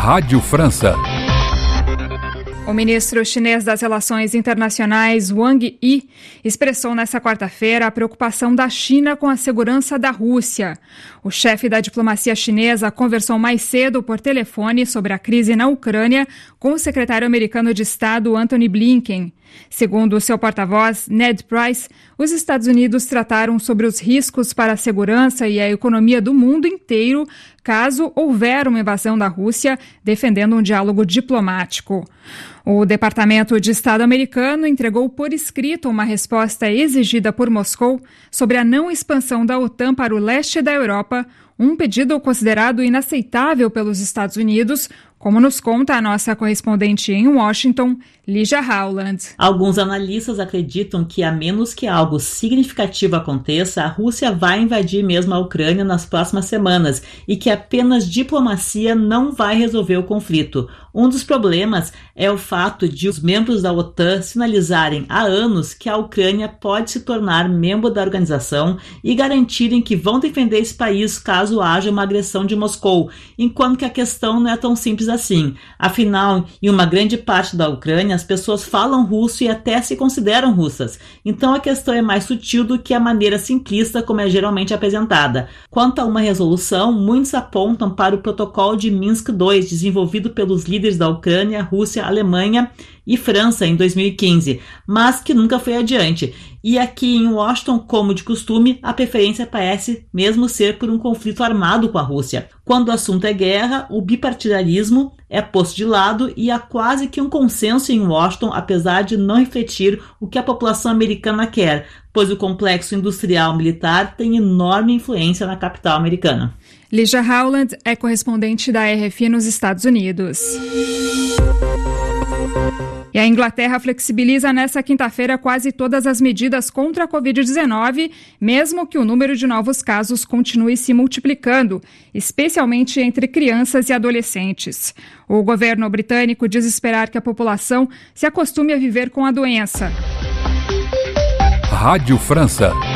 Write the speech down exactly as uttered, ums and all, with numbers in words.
Rádio França. O ministro chinês das Relações Internacionais, Wang Yi, expressou nesta quarta-feira a preocupação da China com a segurança da Rússia. O chefe da diplomacia chinesa conversou mais cedo por telefone sobre a crise na Ucrânia com o secretário americano de Estado, Antony Blinken. Segundo o seu porta-voz, Ned Price, os Estados Unidos trataram sobre os riscos para a segurança e a economia do mundo inteiro caso houver uma invasão da Rússia, defendendo um diálogo diplomático. O Departamento de Estado americano entregou por escrito uma resposta exigida por Moscou sobre a não expansão da OTAN para o leste da Europa, um pedido considerado inaceitável pelos Estados Unidos, como nos conta a nossa correspondente em Washington, Lígia Howland. Alguns analistas acreditam que, a menos que algo significativo aconteça, a Rússia vai invadir mesmo a Ucrânia nas próximas semanas e que apenas diplomacia não vai resolver o conflito. Um dos problemas é o fato de os membros da OTAN sinalizarem há anos que a Ucrânia pode se tornar membro da organização e garantirem que vão defender esse país caso haja uma agressão de Moscou, enquanto que a questão não é tão simples assim. Afinal, em uma grande parte da Ucrânia, as pessoas falam russo e até se consideram russas. Então a questão é mais sutil do que a maneira simplista como é geralmente apresentada. Quanto a uma resolução, muitos apontam para o Protocolo de Minsk dois, desenvolvido pelos líderes da Ucrânia, Rússia, Alemanha e França em dois mil e quinze, mas que nunca foi adiante. E aqui em Washington, como de costume, a preferência parece mesmo ser por um conflito armado com a Rússia. Quando o assunto é guerra, o bipartidarismo é posto de lado e há quase que um consenso em Washington, apesar de não refletir o que a população americana quer, pois o complexo industrial militar tem enorme influência na capital americana. Lígia Howland é correspondente da R F I nos Estados Unidos. E a Inglaterra flexibiliza nesta quinta-feira quase todas as medidas contra a covid dezenove, mesmo que o número de novos casos continue se multiplicando, especialmente entre crianças e adolescentes. O governo britânico diz esperar que a população se acostume a viver com a doença. Rádio França.